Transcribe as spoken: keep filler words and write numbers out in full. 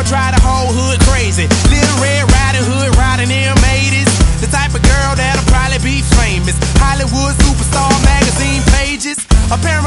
drive the whole hood crazy. Little Red Riding Hood riding M eighties. The type of girl that'll probably be famous. Hollywood superstar magazine pages. Apparently